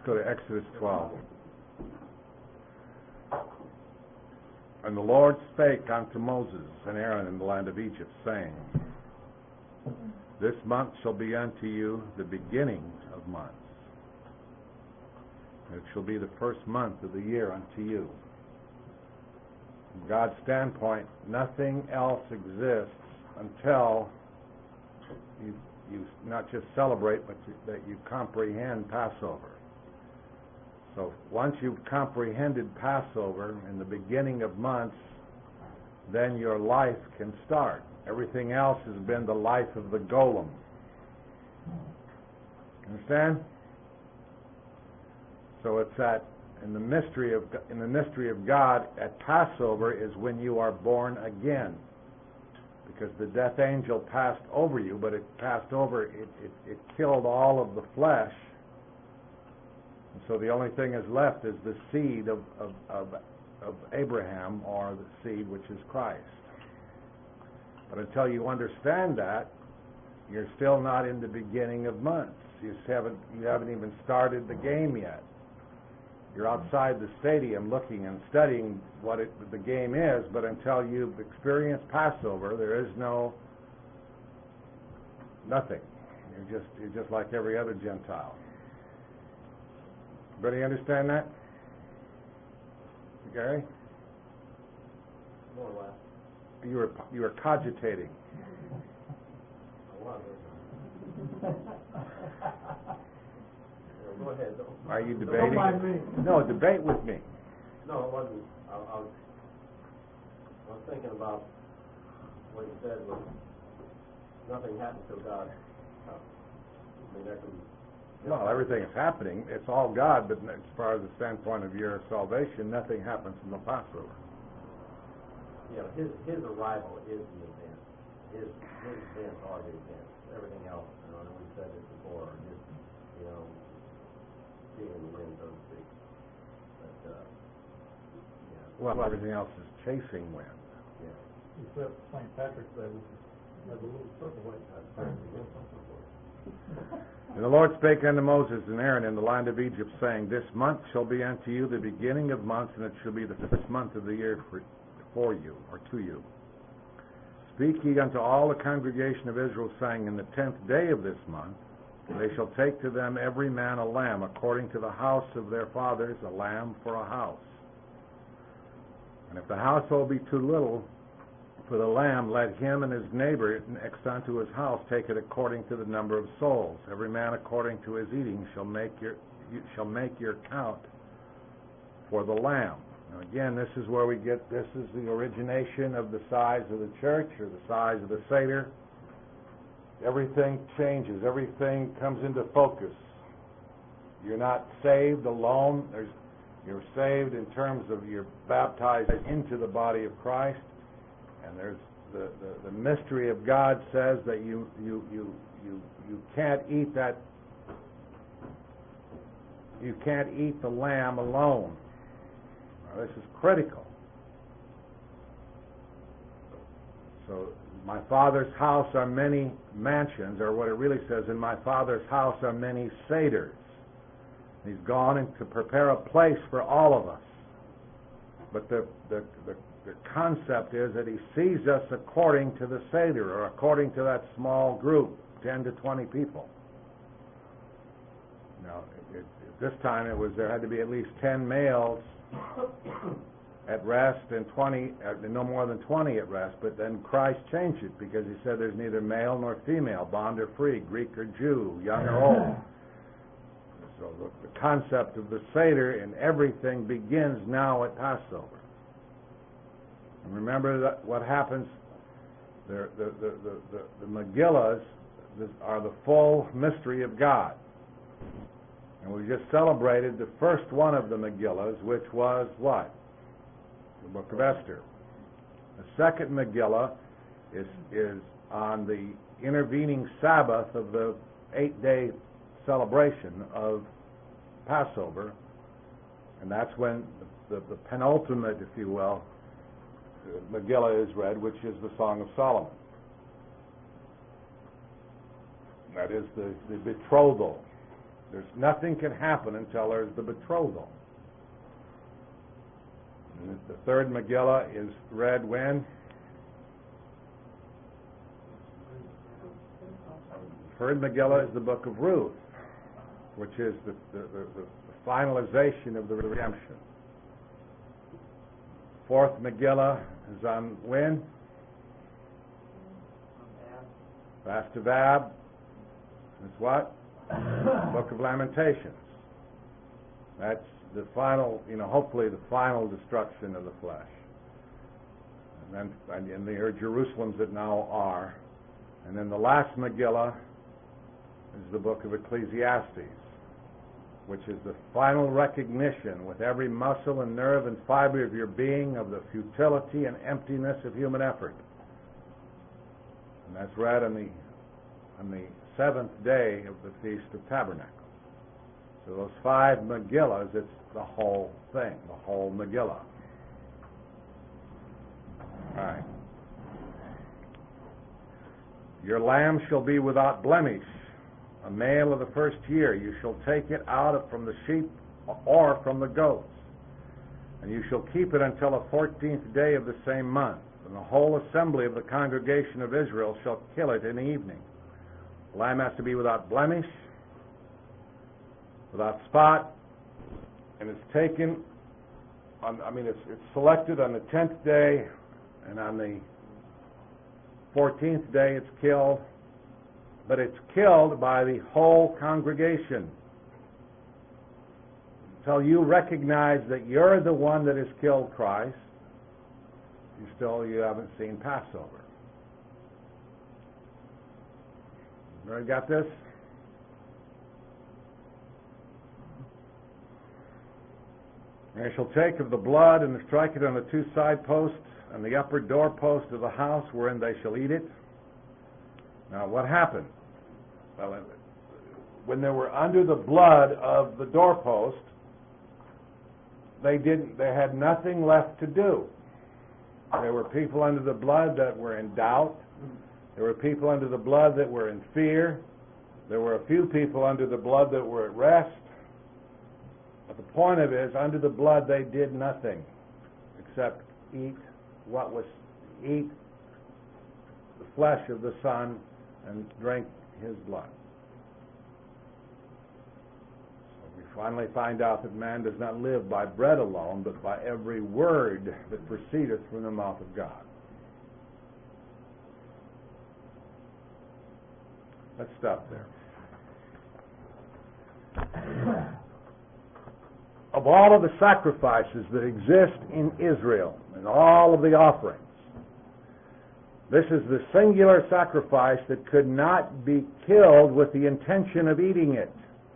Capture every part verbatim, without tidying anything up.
go to Exodus twelve. And the Lord spake unto Moses and Aaron in the land of Egypt, saying, This month shall be unto you the beginning of months. It shall be the first month of the year unto you. From God's standpoint, nothing else exists until you, you not just celebrate, but you, that you comprehend Passover. So once you've comprehended Passover in the beginning of months, then your life can start. Everything else has been the life of the golem. Understand? So it's that in the mystery of in the mystery of God at Passover is when you are born again, because the death angel passed over you, but it passed over it it, it killed all of the flesh, and so the only thing is left is the seed of of of, of Abraham, or the seed which is Christ. But until you understand that, you're still not in the beginning of months. You haven't you haven't even started the game yet. You're outside the stadium looking and studying what it, the game is, but until you've experienced Passover, there is no nothing. You're just you're just like every other Gentile. Everybody understand that? Gary? More or less. You were you were cogitating. I was. Go ahead. Don't, Are you debating? Don't mind me. No, debate with me. No, it wasn't. I, I, was, I was thinking about what you said was nothing happens till God. Uh, I mean, that can. Well, everything is happening. It's all God, but as far as the standpoint of your salvation, nothing happens until Passover. Yeah, his his arrival is the event. His his events are the events. Everything else, you know, I know we said this before. His, you know, being in the wind, so to speak. But uh, yeah. Well, everything else is chasing wind. Yeah. Except Saint Patrick's Day, which has a little circle like that. And the Lord spake unto Moses and Aaron in the land of Egypt, saying, This month shall be unto you the beginning of months, and it shall be the first month of the year for, for you, or to you. Speak ye unto all the congregation of Israel, saying, In the tenth day of this month they shall take to them every man a lamb, according to the house of their fathers, a lamb for a house. And if the household be too little for the lamb, let him and his neighbor next unto his house take it according to the number of souls. Every man according to his eating shall make your you shall make your count for the lamb. Now again, this is where we get this is the origination of the size of the church, or the size of the Seder. Everything changes. Everything comes into focus. You're not saved alone. There's, you're saved in terms of you're baptized into the body of Christ. And there's the, the, the mystery of God says that you you, you you you can't eat that you can't eat the lamb alone. Now, this is critical. So my Father's house are many mansions, or what it really says, in my Father's house are many seders. He's gone in to prepare a place for all of us. But the the, the The concept is that he sees us according to the Seder, or according to that small group, ten to twenty people. Now, it, it, this time it was there had to be at least ten males at rest and twenty, uh, no more than twenty at rest. But then Christ changed it, because he said there's neither male nor female, bond or free, Greek or Jew, young or old. So the, the concept of the Seder and everything begins now at Passover. Remember that what happens, the, the, the, the, the, the Megillahs are the full mystery of God. And we just celebrated the first one of the Megillahs, which was what? The Book of Esther. The second Megillah is, is on the intervening Sabbath of the eight-day celebration of Passover. And that's when the, the, the penultimate, if you will, Megillah is read, which is the Song of Solomon. That is the, the betrothal There's nothing can happen until there's the betrothal. And the third Megillah is read when? Third Megillah is the book of Ruth, which is the, the, the, the finalization of the redemption. Fourth Megillah is on when? Fast of Ab. It's what? Book of Lamentations. That's the final, you know, hopefully the final destruction of the flesh. And then, and there are Jerusalems that now are. And then the last Megillah is the book of Ecclesiastes, which is the final recognition with every muscle and nerve and fiber of your being of the futility and emptiness of human effort. And that's read on the on the seventh day of the Feast of Tabernacles. So those five Megillahs, it's the whole thing, the whole Megillah. All right. Your lamb shall be without blemish, a male of the first year. You shall take it out from the sheep or from the goats, and you shall keep it until the fourteenth day of the same month. And the whole assembly of the congregation of Israel shall kill it in the evening. The lamb has to be without blemish, without spot, and it's taken on, I mean, it's, it's selected on the tenth day, and on the fourteenth day it's killed, but it's killed by the whole congregation. Until you recognize that you're the one that has killed Christ, you still, you haven't seen Passover. Everybody got this? And you shall take of the blood and strike it on the two side posts and the upper doorpost of the house wherein they shall eat it. Now, what happened? Well, when they were under the blood of the doorpost, they didn't. They had nothing left to do. There were people under the blood that were in doubt. There were people under the blood that were in fear. There were a few people under the blood that were at rest. But the point of it is, under the blood they did nothing except eat what was, eat the flesh of the Son and drink His blood. So we finally find out that man does not live by bread alone, but by every word that proceedeth from the mouth of God. Let's stop there. Of all of the sacrifices that exist in Israel and all of the offerings, this is the singular sacrifice that could not be killed with the intention of eating it.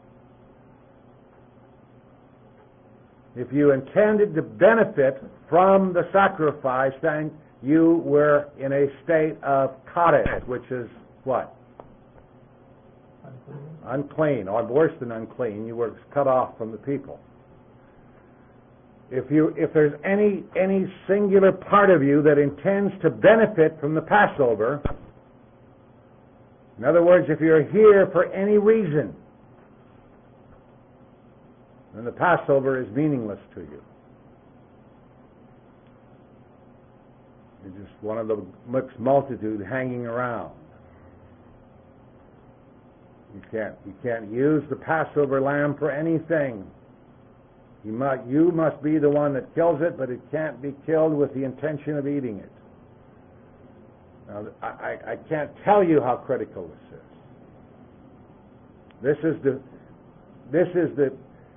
If you intended to benefit from the sacrifice, then you were in a state of kadesh, which is what? Unclean. Unclean, or worse than unclean. You were cut off from the people. If you, if there's any any singular part of you that intends to benefit from the Passover, in other words, if you're here for any reason, then the Passover is meaningless to you. You're just one of the mixed multitude hanging around. You can't you can't use the Passover lamb for anything. You must, you must be the one that kills it, but it can't be killed with the intention of eating it. Now, I, I, I can't tell you how critical this is. This is the, this is the,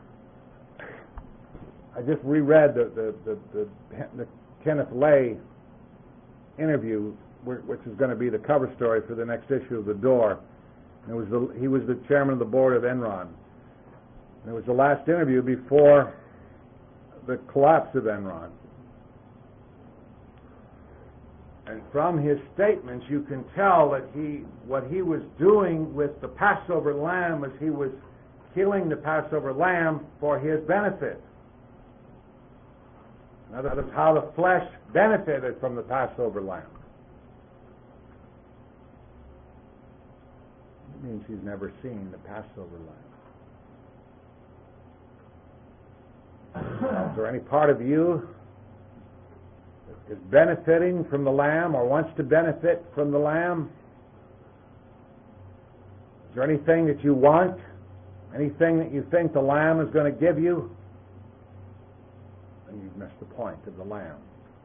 I just reread the, the, the, the, the Kenneth Lay interview, which is going to be the cover story for the next issue of The Door. And it was the, he was the chairman of the board of Enron. And it was the last interview before the collapse of Enron. And from his statements, you can tell that he, what he was doing with the Passover lamb was he was killing the Passover lamb for his benefit. In other words, how the flesh benefited from the Passover lamb. It means he's never seen the Passover lamb. Is there any part of you that is benefiting from the Lamb or wants to benefit from the Lamb? Is there anything that you want? Anything that you think the Lamb is going to give you? Then you've missed the point of the Lamb.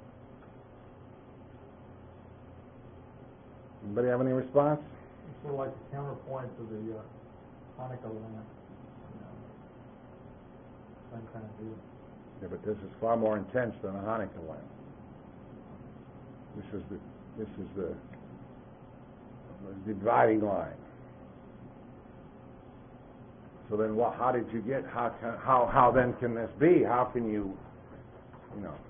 Anybody have any response? It's sort of like the counterpoint to the uh, Hanukkah lamp. You know, same kind of deal. Yeah, but this is far more intense than a Hanukkah lamp. This is the this is the, the dividing line. So then, what? How did you get? How can, how how then can this be? How can you, you know?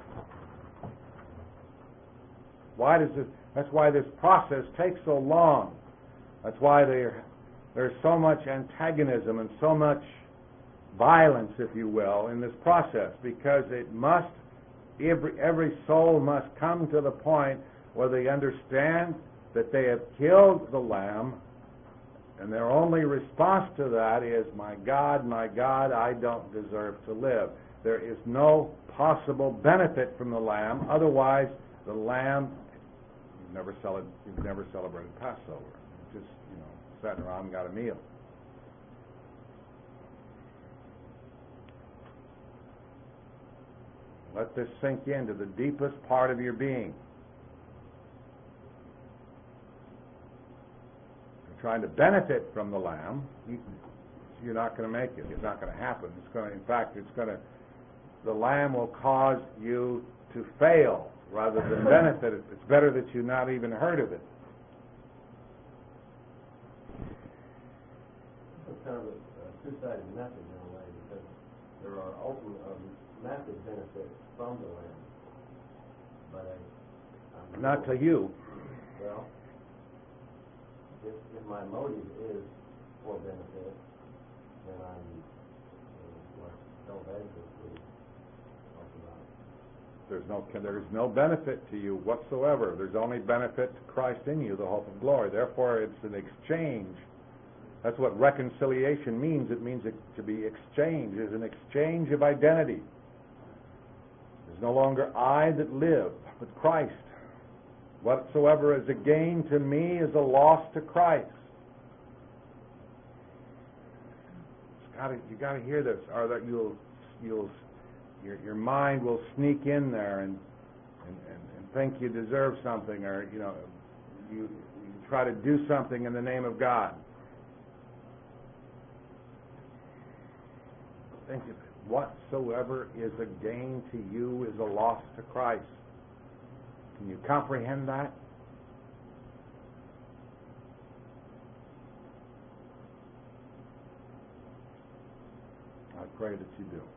Why does this? That's why this process takes so long. That's why there there's so much antagonism and so much violence, if you will, in this process, because it must every every soul must come to the point where they understand that they have killed the Lamb. And their only response to that is, my God, my God, I don't deserve to live. There is no possible benefit from the Lamb. Otherwise, the Lamb, you've never, cele- you've never celebrated Passover. Just, you know, sat around and got a meal. Let this sink into the deepest part of your being. Trying to benefit from the Lamb, you, you're not going to make it. It's not going to happen. It's going to, in fact, it's going to. The Lamb will cause you to fail rather than benefit. It's better that you not even heard of it. It's kind of a, a two-sided message in a way, because there are ultimate, um, massive benefits from the Lamb, but I, I'm Not to you. Well. If, if my motive is for benefit, then I'm, uh, like Bill Baker would talk about. There's no there's no benefit to you whatsoever. There's only benefit to Christ in you, the hope of glory. Therefore, it's an exchange. That's what reconciliation means. It means it to be exchanged. It's an exchange of identity. There's no longer I that live, but Christ. Whatsoever is a gain to me is a loss to Christ. It's gotta, you got to hear this, or that you'll, you'll, your, your mind will sneak in there and, and, and, and think you deserve something, or you know, you, you try to do something in the name of God. Think of it. Whatsoever is a gain to you is a loss to Christ. Can you comprehend that? I pray that you do.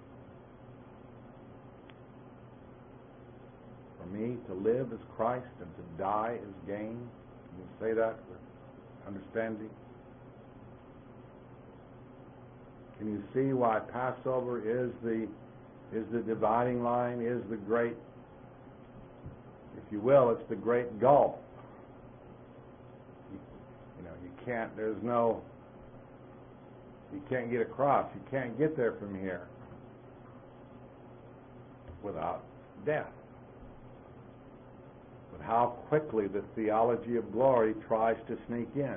For me, to live is Christ and to die is gain. Can you say that with understanding? Can you see why Passover is the is the dividing line, is the great, if you will, it's the great gulf. You, you know, you can't, there's no, you can't get across. You can't get there from here without death. But how quickly the theology of glory tries to sneak in.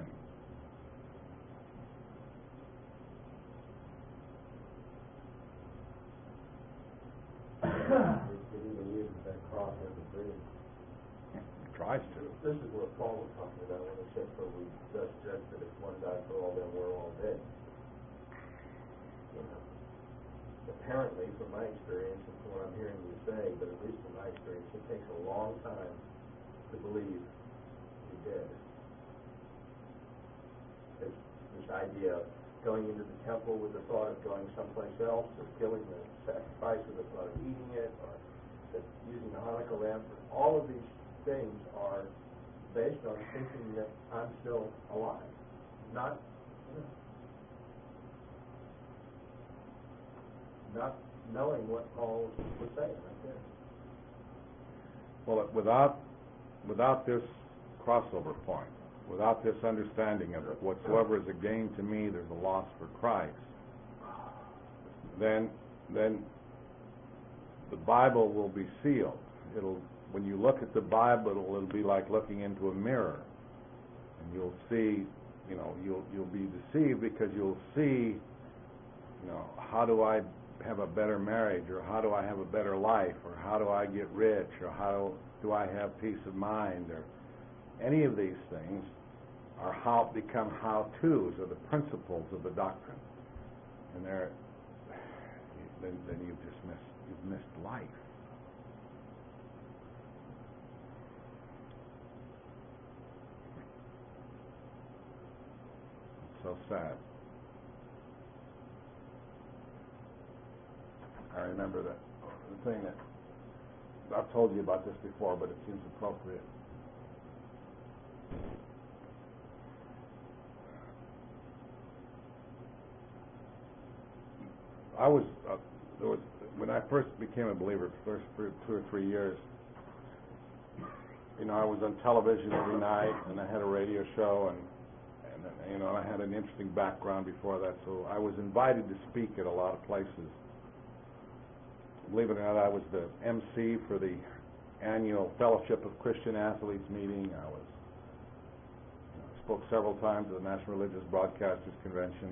Tries to. This is what Paul was talking about when he said, for we thus judge that if one died for all, then we're all dead. You know, apparently, from my experience and from what I'm hearing you say, but at least from my experience, it takes a long time to believe you're dead. This, this idea of going into the temple with the thought of going someplace else, or killing the sacrifice with the thought of eating it, or that using the Hanukkah lamp, all of these things are based on thinking that I'm still alive, not not knowing what Paul was saying right there. Well, without without this crossover point, without this understanding of it, whatsoever is a gain to me, there's a loss for Christ. Then, then the Bible will be sealed. It'll, when you look at the Bible, it'll, it'll be like looking into a mirror, and you'll see, you know, you'll you'll be deceived because you'll see, you know, how do I have a better marriage, or how do I have a better life, or how do I get rich, or how do I have peace of mind, or any of these things are how become how-tos, or the principles of the doctrine, and they're then, then you've just missed you've missed life. It's so sad. I remember that the thing that I've told you about this before, but it seems appropriate. I was, uh, there was when I first became a believer, first for two or three years. You know, I was on television every night, and I had a radio show, and and you know, I had an interesting background before that, so I was invited to speak at a lot of places. Believe it or not, I was the M C for the annual Fellowship of Christian Athletes meeting. I was you know, spoke several times at the National Religious Broadcasters Convention.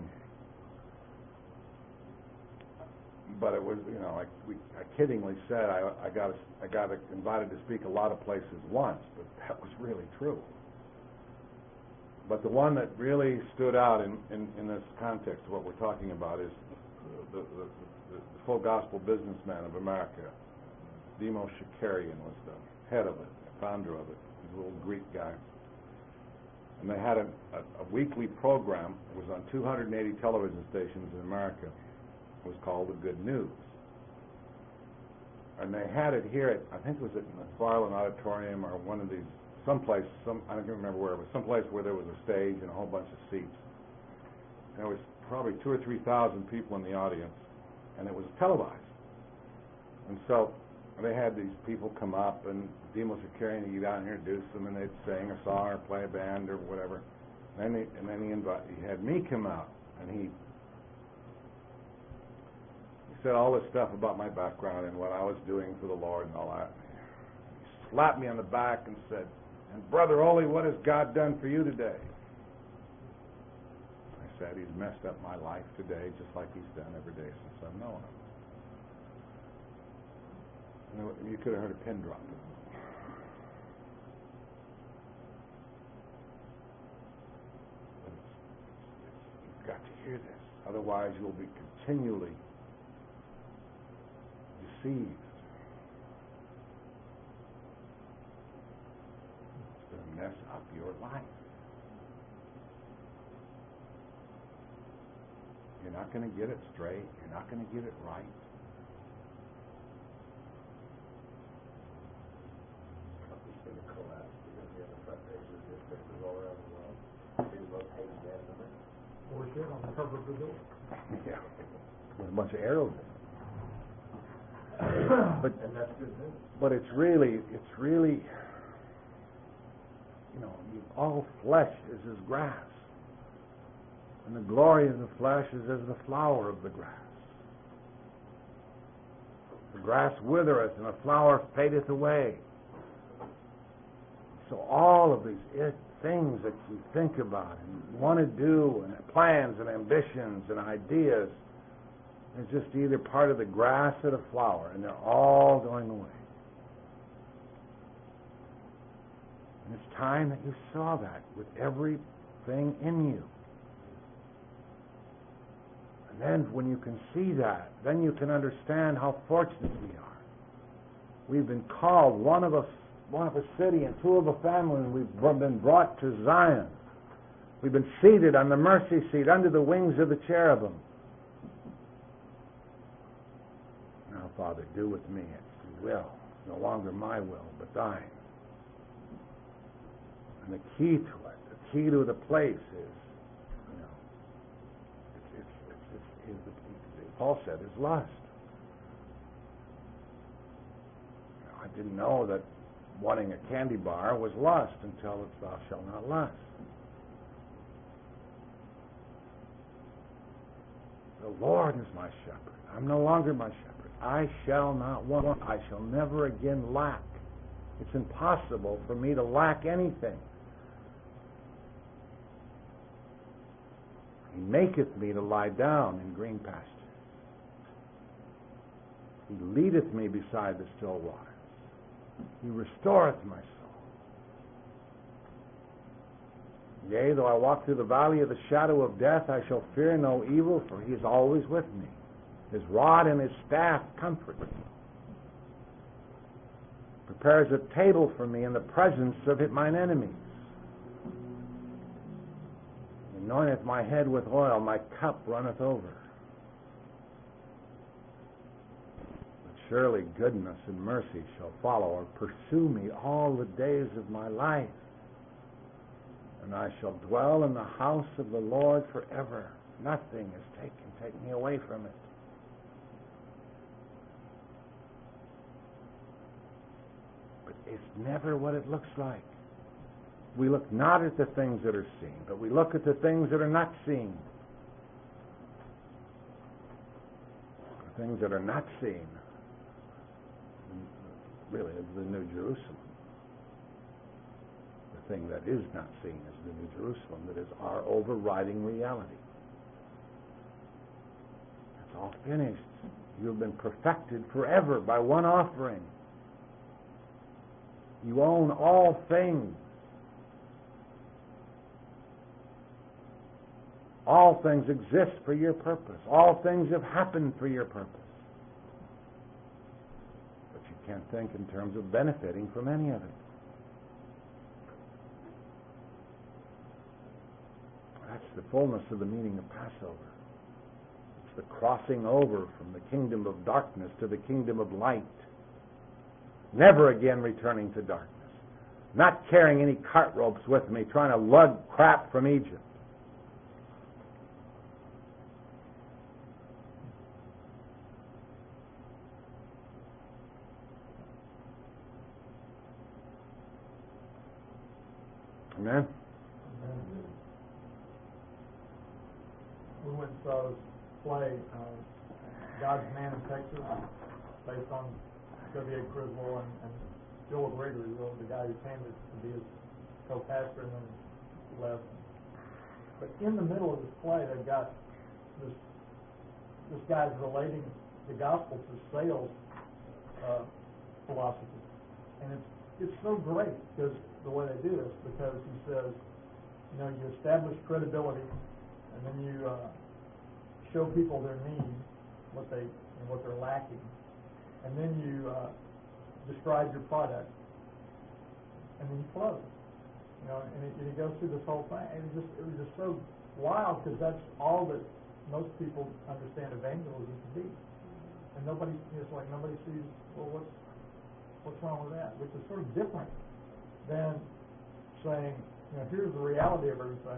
But it was, you know, I, we, I kiddingly said I, I got I got invited to speak a lot of places once, but that was really true. But the one that really stood out in, in, in this context of what we're talking about is the, the, the, the full gospel businessman of America. Demos Shakarian was the head of it, the founder of it. He's a little Greek guy. And they had a, a, a weekly program. It was on two hundred eighty television stations in America. It was called The Good News. And they had it here at, I think it was at McFarland Auditorium or one of these, someplace, some, I don't remember where, but someplace where there was a stage and a whole bunch of seats. And there was probably two or three thousand people in the audience, and it was televised. And so they had these people come up, and Demos Shakarian, he'd get out and introduce them, and they'd sing a song or play a band or whatever. And then he, and then he, invited, he had me come out, and he said all this stuff about my background and what I was doing for the Lord and all that. He slapped me on the back and said, "And Brother Ole, what has God done for you today?" I said, "He's messed up my life today just like he's done every day since I've known him." And you could have heard a pin drop. You've got to hear this. Otherwise you'll be continually deceived. It's going to mess up your life. You're not going to get it straight. You're not going to get it right. Company's going to collapse. You're going to be on the front page of newspapers all around the world. Read about Haiti Band number. Or shit on the cover of the door. Yeah. With a bunch of arrows in it. But, And that's good news. but it's really, it's really, you know, all flesh is as grass. And the glory of the flesh is as the flower of the grass. The grass withereth and the flower fadeth away. So all of these it, things that you think about and want to do, and plans and ambitions and ideas, it's just either part of the grass or the flower, and they're all going away. And it's time that you saw that with everything in you. And then when you can see that, then you can understand how fortunate we are. We've been called, one of us, one of a city and two of a family, and we've been brought to Zion. We've been seated on the mercy seat under the wings of the cherubim. Now, Father, do with me as you will. No longer my will, but thine. And the key to it, the key to the place is, you know, it's, it's, it's, it's, it's, it's Paul said, is lust. You know, I didn't know that wanting a candy bar was lust until it's thou shalt not lust. The Lord is my shepherd. I'm no longer my shepherd. I shall not want. I shall never again lack. It's impossible for me to lack anything. He maketh me to lie down in green pastures. He leadeth me beside the still waters. He restoreth my soul. Yea, though I walk through the valley of the shadow of death, I shall fear no evil, for he is always with me. His rod and his staff comfort me. Prepares a table for me in the presence of mine enemies. He anointeth my head with oil, my cup runneth over. But surely goodness and mercy shall follow or pursue me all the days of my life. And I shall dwell in the house of the Lord forever. Nothing is taken, take me away from it. But it's never what it looks like. We look not at the things that are seen, but we look at the things that are not seen. The things that are not seen, really, is the New Jerusalem. The thing that is not seen is the New Jerusalem, that is our overriding reality. It's all finished. You have been perfected forever by one offering. You own all things. All things exist for your purpose. All things have happened for your purpose. But you can't think in terms of benefiting from any of it. That's the fullness of the meaning of Passover. It's the crossing over from the kingdom of darkness to the kingdom of light. Never again returning to darkness. Not carrying any cart ropes with me, trying to lug crap from Egypt. Amen? We went and saw this play, uh, God's Man in Texas, based on W A Criswell and, and Joel Gregory, the guy who came to, to be his co-pastor and then left. But in the middle of this play, they've got this this guy's relating the gospel to sales uh, philosophy, and it's it's so great because the way they do this, because he says, you know, you establish credibility, and then you uh, show people their need, what they and what they're lacking, and then you uh, describe your product, and then you close. You know, and it, and it goes through this whole thing, and it just it was just so wild because that's all that most people understand evangelism to be, and nobody it's like nobody sees well what's what's wrong with that, which is sort of different than saying, you know, here's the reality of everything,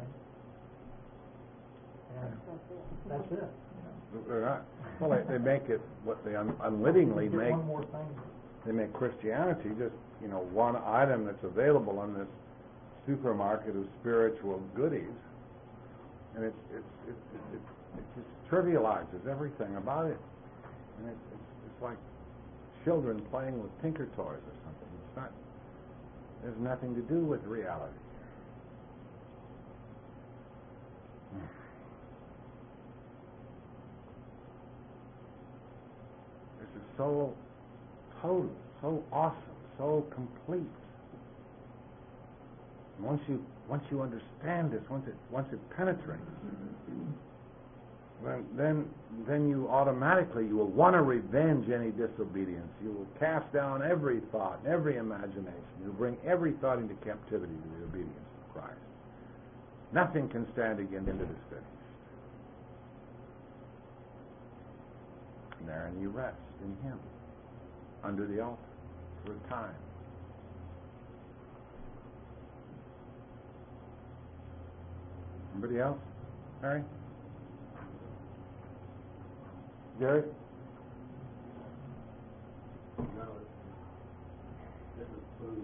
and that's it. You know. They're not. Well, they, they make it what they un, unwittingly Get make. one more thing. They make Christianity just, you know, one item that's available in this supermarket of spiritual goodies, and it's it's it, it, it, it just trivializes everything about it, and it's it's, it's like children playing with Tinker Toys or something. It's not. There's nothing to do with reality. This is so total, so awesome, so complete. And once you once you understand this, once it once it penetrates, then then then you automatically you will want to revenge any disobedience. You will cast down every thought, every imagination. You will bring every thought into captivity to the obedience of Christ. Nothing can stand against it is finished. And therein you rest in Him, under the altar, for a time. Anybody else? Harry? Gary? No, this is food.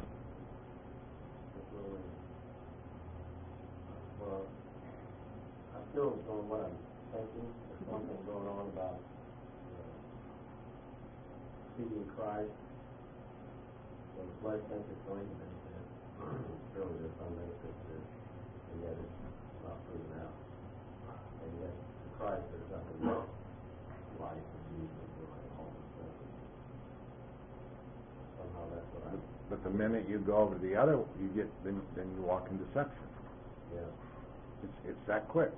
It's really, well, I still don't know what I'm thinking as far something going on about uh, seeking Christ. So the flesh thinks it's going to benefit. Surely there's some benefit to this, and yet it's not proven out. And yet, to Christ, there's nothing but life and peace and joy and all this stuff. Somehow that's what I... But the minute you go over to the other, you get then then you walk in deception. Yeah. It's it's that quick.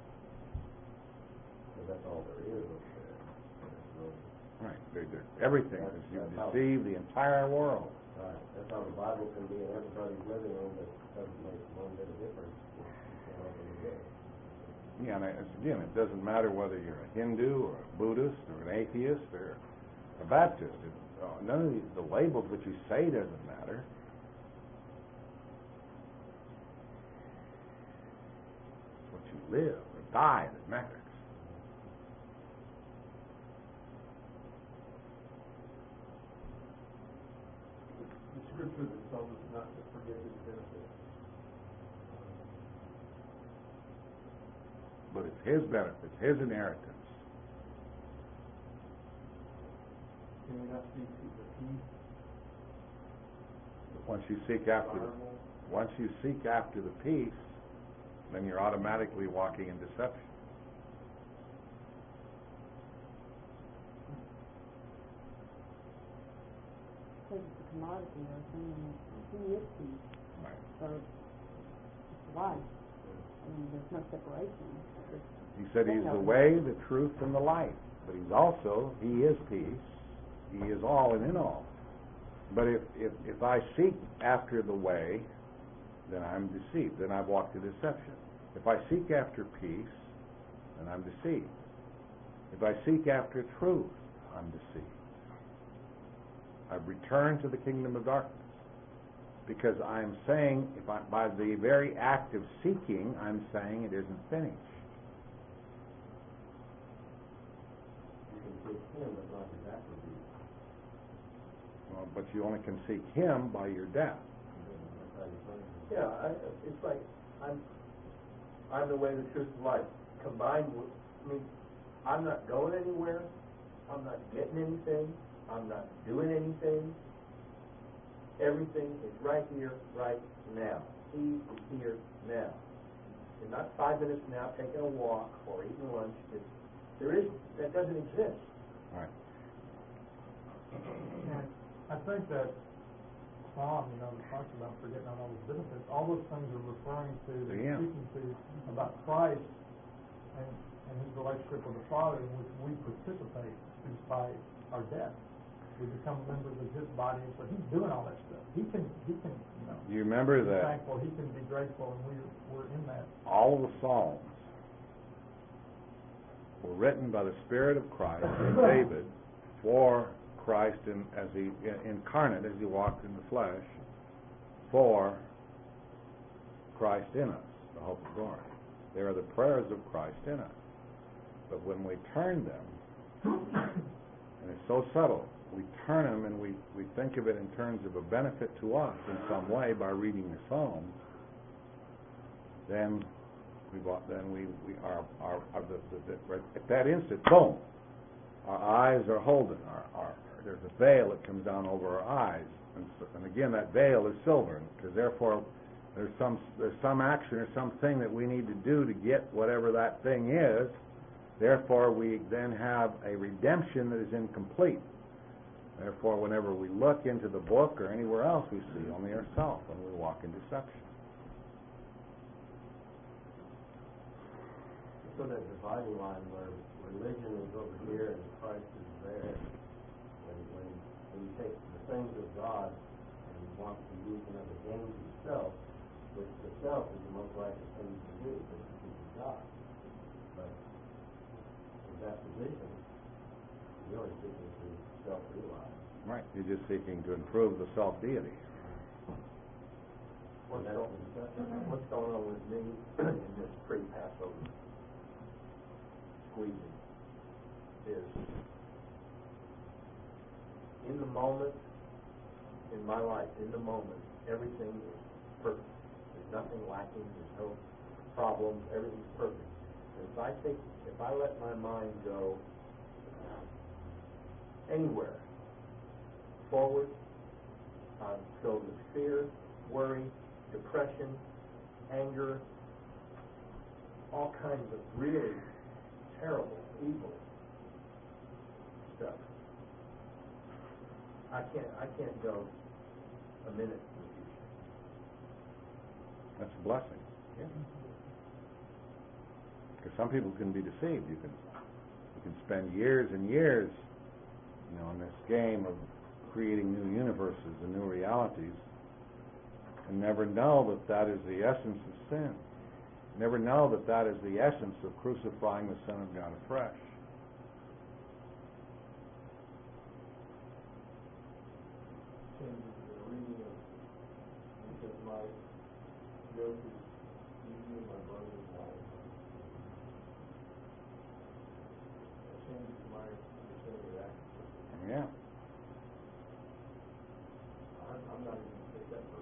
But that's all there is over there. There's no... Right. They're, they're, everything That's- is you that's how- deceive the entire world. Right, that's how the Bible can be in everybody's living room, but it doesn't make one bit of difference. You can't open the gate. Yeah, and it's, again, it doesn't matter whether you're a Hindu or a Buddhist or an atheist or a Baptist. It, uh, none of the, the labels that you say doesn't matter. It's what you live or die that matters. The scripture that tells us not to forget his benefits. But it's his benefit, his inheritance. Can we not see the peace? Once you seek after the, once you seek after the peace, then you're automatically walking in deception. Because it's a commodity or something, he is peace. Right. So it's life. I mean, there's no separation. It's He said he's the way, the truth, and the life. But he's also, he is peace. He is all and in all. But if, if, if I seek after the way, then I'm deceived. Then I've walked in deception. If I seek after peace, then I'm deceived. If I seek after truth, I'm deceived. I've returned to the kingdom of darkness. Because I'm saying, if I, by the very act of seeking, I'm saying it isn't finished. You can seek him, but not his attributes. Well, but you only can seek him by your death. That's how you find him. Yeah, I, it's like, I'm, I'm the way, the truth, and life, combined with, I mean, I'm not going anywhere, I'm not getting anything, I'm not doing anything, everything is right here, right now. He is here now. And not five minutes from now, taking a walk or eating lunch, it's, there is, that doesn't exist. All right. And I think that Psalm, you know, that talks about forgetting all those benefits, all those things are referring to, To him. speaking to about Christ and, and his relationship with the Father, in which we participate is by our death. We become members of his body, so he's doing all that stuff. He can, he can, you know, You remember be that thankful, he can be grateful, and we're, we're in that. all of the Psalms were written by the Spirit of Christ in David for Christ in, as he incarnate, as he walked in the flesh, for Christ in us, the hope of glory. They are the prayers of Christ in us. But when we turn them, and it's so subtle, we turn them and we, we think of it in terms of a benefit to us in some way by reading the Psalms, then we then we, we are, are, are the, the, the, right at that instant, boom, our eyes are holden. Our, our, there's a veil that comes down over our eyes, and, so, and again that veil is silver, because therefore there's some there's some action or something that we need to do to get whatever that thing is. Therefore, we then have a redemption that is incomplete. Therefore, whenever we look into the book or anywhere else, we see only ourselves when we walk in deception. So that dividing line where religion is over here and Christ is there, when, when, when you take the things of God and you want to use them as a gain to yourself, which the self is the most righteous thing you can do, because it is God. But in that position, you're only seeking to self-realize. Right. You're just seeking to improve the self-deity. What's, And that's go, the deception. what's going on with me in this pre-Passover squeezing is, in the moment, in my life, in the moment, everything is perfect. There's nothing lacking, there's no problems, everything's perfect. If I take, if I let my mind go anywhere forward, I'm filled with fear, worry, depression, anger, all kinds of really terrible, evil stuff. I can't, I can't go a minute with you. That's a blessing. Yeah. Because some people can be deceived. You can you can spend years and years, you know, in this game of creating new universes and new realities, and never know that that is the essence of sin. Never know that that is the essence of crucifying the Son of God afresh. Changes the reading of, because my yoke is easy and my burden is light. It changes my understanding of that. Yeah. I'm, I'm not even going to take that for.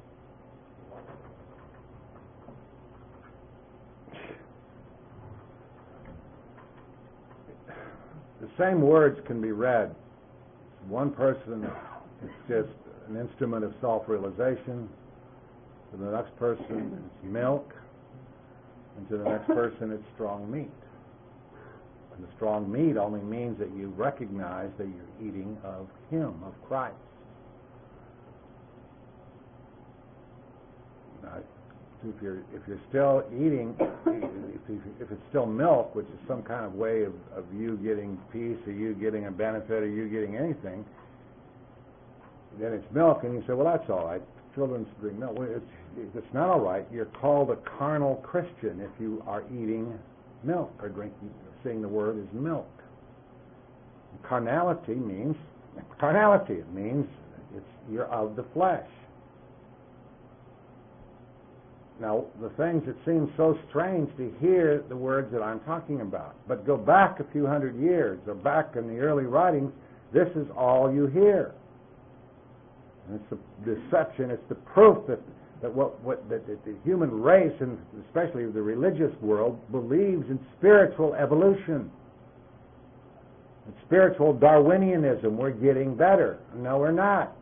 The same words can be read. One person, it's just an instrument of self-realization. To the next person, it's milk. And to the next person, it's strong meat. And the strong meat only means that you recognize that you're eating of Him, of Christ. Now, if you're if you're still eating, if, you, if it's still milk, which is some kind of way of, of you getting peace, or you getting a benefit, or you getting anything, then it's milk, and you say, well, that's all right. Children should drink milk. Well, it's, it's not all right. You're called a carnal Christian if you are eating milk or drinking, saying the word is milk. Carnality means carnality. It means it's you're of the flesh. Now, the things that seem so strange to hear the words that I'm talking about, but go back a few hundred years, or back in the early writings, this is all you hear. And it's the deception, it's the proof that, that, what, what, that, that the human race, and especially the religious world, believes in spiritual evolution. And spiritual Darwinianism, we're getting better. No, we're not.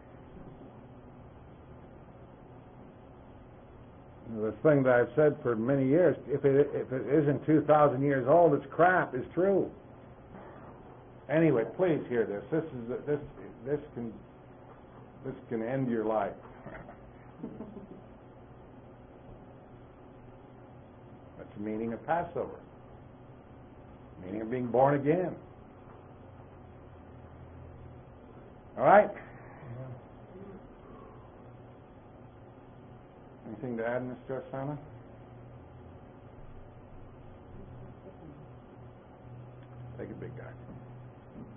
The thing that I've said for many years, if it, if it isn't two thousand years old, it's crap, is true. Anyway, please hear this. This is this this can this can end your life. That's the meaning of Passover. Meaning of being born again. All right? Anything to add, Mister Osama? Take a big guy.